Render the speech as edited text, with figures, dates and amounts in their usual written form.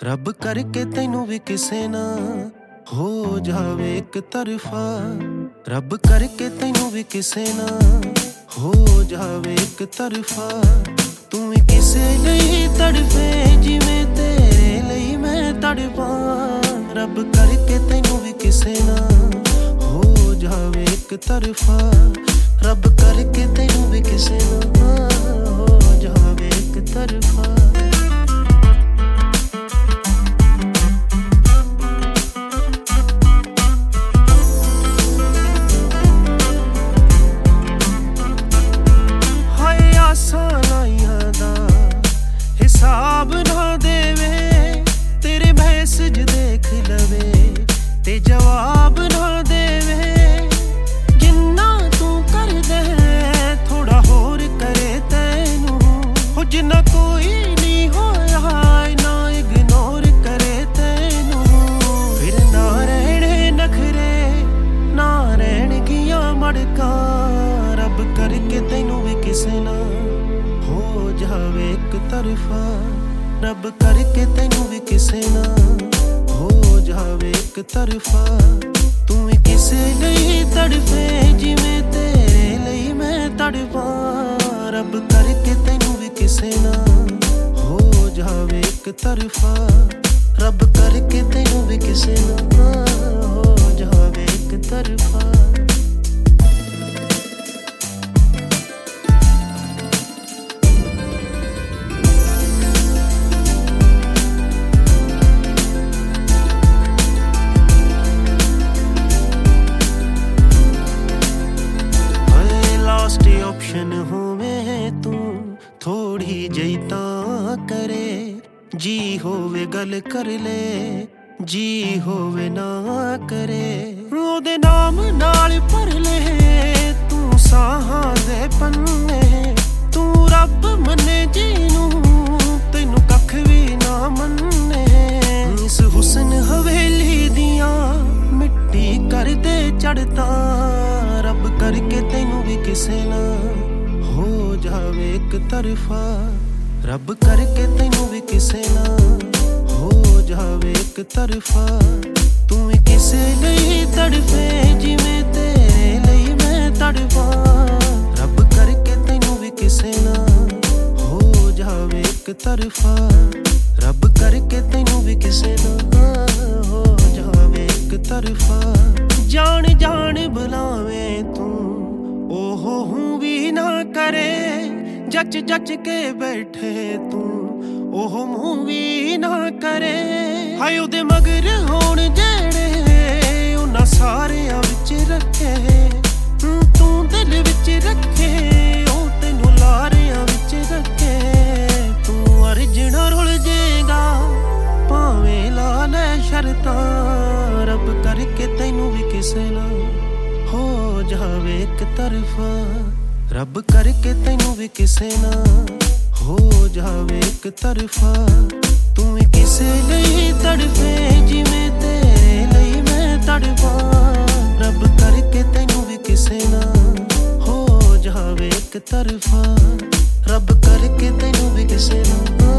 ਰੱਬ ਕਰਕੇ ਤੈਨੂੰ ਵੀ ਕਿਸੇ ਨਾ ਹੋ ਜਾਵੇ ਇੱਕ ਤਰਫਾ। ਰੱਬ ਕਰਕੇ ਤੈਨੂੰ ਵੀ ਕਿਸੇ ਨਾ ਹੋ ਜਾਵੇ ਇੱਕ ਤਰਫਾ। ਤੂੰ ਵੀ ਕਿਸੇ ਲਈ ਤੜਫੇ ਜਿਵੇਂ ਤੇਰੇ ਲਈ ਮੈਂ ਤੜਪਾਂ। ਰੱਬ ਕਰਕੇ ਤੈਨੂੰ ਵੀ ਕਿਸੇ ਨਾ ਹੋ ਜਾਵੇ ਇੱਕ ਤਰਫਾ। ਰੱਬ ਕਰਕੇ ਤੈਨੂੰ ਵੀ ਕਿਸੇ ਨਾ ਹੋ ਜਾਵੇ ਇੱਕ ਤਰਫਾ। ਹਿਸਾਬ ਨਾ ਦੇਵੇ ਤੇਰੇ ਮੈਸੇਜ ਦੇਖ ਲਵੇ ਤੇ ਜਵਾਬ ਨਾ ਦੇਵੇ। ਜਿੰਨਾ ਤੂੰ ਕਰਦੇ ਥੋੜਾ ਹੋਰ ਕਰੇ ਤੈਨੂੰ ਹੋ। ਜਿੰਨਾ ਕੋਈ ਨਹੀਂ ਹੋਇਆ ਨਾ ਇਗਨੋਰ ਕਰੇ ਤੈਨੂੰ। ਫਿਰ ਨਾ ਰਹਿਣੇ ਨਖਰੇ ਨਾ ਰਹਿਣਗੀਆਂ ਮੜਕਾਂ। ਰੱਬ ਕਰਕੇ ਤੈਨੂੰ ਵੀ ਕਿਸੇ ਨਾ ਹੋ ਜਾਵੇ ਇੱਕ ਤਰਫਾ। ਰੱਬ ਕਰਕੇ ਤੈਨੂੰ ਵੀ ਕਿਸੇ ਨਾ ਹੋ ਜਾਵੇ ਇੱਕ ਤਰਫਾ। ਤੂੰ ਵੀ ਕਿਸੇ ਲਈ ਤੜਫੇ ਜਿਵੇਂ ਤੇਰੇ ਲਈ ਮੈਂ ਤੜਪਾਂ। ਰੱਬ ਕਰਕੇ ਤੈਨੂੰ ਵੀ ਕਿਸੇ ਨਾ ਹੋ ਜਾਵੇ ਇੱਕ ਤਰਫਾ। ਰੱਬ ਕਰਕੇ ਤੈਨੂੰ ਵੀ ਕਿਸੇ ਨਾ ਹੋ ਜਾਵੇ ਇੱਕ ਤਰਫਾ। ਆਪਸ਼ਨ ਹੋਵੇ ਤੂੰ ਥੋੜੀ ਜਿਹੀ ਤਾਂ ਕਰੇ। ਜੀ ਹੋਵੇ ਗੱਲ ਕਰ ਲੈ ਜੀ ਹੋਵੇ ਨਾ ਕਰੇ। ਉਹਦੇ ਨਾਮ ਨਾਲ ਭਰ ਲੈ ਤੂੰ ਸਾਹਾਂ ਦੇ ਪੰਨੇ। ਤੂੰ ਰੱਬ ਮੰਨੇ ਜਿਹਨੂੰ ਤੈਨੂੰ ਕੱਖ ਵੀ ਨਾ ਮੰਨੇ। ਇਸ ਹੁਸਨ ਹਵੇਲੀ ਦੀਆਂ ਮਿੱਟੀ ਕਰਦੇ ਚੜ੍ਹਤਾਂ। ਰੱਬ ਕਰਕੇ ਤੈਨੂੰ ਵੀ ਕਿਸੇ ਨਾ ਹੋ ਜਾਵੇ ਇੱਕ ਤਰਫਾ। ਰੱਬ ਕਰਕੇ ਤੈਨੂੰ ਵੀ ਕਿਸੇ ਨਾ ਹੋ ਜਾਵੇ ਇੱਕ ਤਰਫਾ। ਤੂੰ ਵੀ ਕਿਸੇ ਲਈ ਤੜਫੇ ਜਿਵੇਂ ਤੇਰੇ ਲਈ ਮੈਂ ਤੜਪਾਂ। ਰੱਬ ਕਰਕੇ ਤੈਨੂੰ ਵੀ ਕਿਸੇ ਨਾ ਹੋ ਜਾਵੇ ਇੱਕ ਤਰਫਾ। ਰੱਬ ਕਰਕੇ ਤੈਨੂੰ ਵੀ ਕਿਸੇ ਨਾ ਹੋ ਜਾਵੇ ਇੱਕ ਤਰਫਾ। ਜਾਣ ਜਾਣ ਬੁਲਾਵੇਂ ਤੂੰ ਉਹ ਹੂੰ ਵੀ ਨਾ ਕਰੇ। ਜੱਜ ਜੱਜ ਕੇ ਬੈਠੇ ਤੂੰ ਉਹ ਮੂੰਹ ਵੀ ਨਾ ਕਰੇ। ਹਾਏ ਉਹਦੇ ਮਗਰ ਹੋਣ ਜਿਹੜੇ ਉਹਨਾਂ ਸਾਰਿਆਂ ਵਿੱਚ ਰੱਖੇ। ਤੂੰ ਦਿਲ ਵਿੱਚ ਰੱਖੇ ਉਹ ਤੈਨੂੰ ਲਾਰਿਆਂ ਵਿੱਚ ਰੱਖੇ। ਤੂੰ ਅਰਜਣਾ ਰੁਲ ਜੇਗਾ ਭਾਵੇਂ ਲਾ ਲੈ ਸ਼ਰਤਾਂ। ਰੱਬ ਕਰਕੇ ਤੈਨੂੰ ਵੀ ਕਿਸੇ ਨਾ ਹੋ ਜਾਵੇ ਇੱਕ ਤਰਫਾ। ਰੱਬ ਕਰਕੇ ਤੈਨੂੰ ਵੀ ਕਿਸੇ ਨਾ ਹੋ ਜਾਵੇ ਇੱਕ ਤਰਫਾ। ਤੂੰ ਵੀ ਕਿਸੇ ਲਈ ਤੜਫੇ ਜਿਵੇਂ ਤੇਰੇ ਲਈ ਮੈਂ ਤੜਪਾਂ। ਰੱਬ ਕਰਕੇ ਤੈਨੂੰ ਵੀ ਕਿਸੇ ਨਾ ਹੋ ਜਾਵੇ ਇੱਕ ਤਰਫਾ। ਰੱਬ ਕਰਕੇ ਤੈਨੂੰ ਵੀ ਕਿਸੇ ਨਾ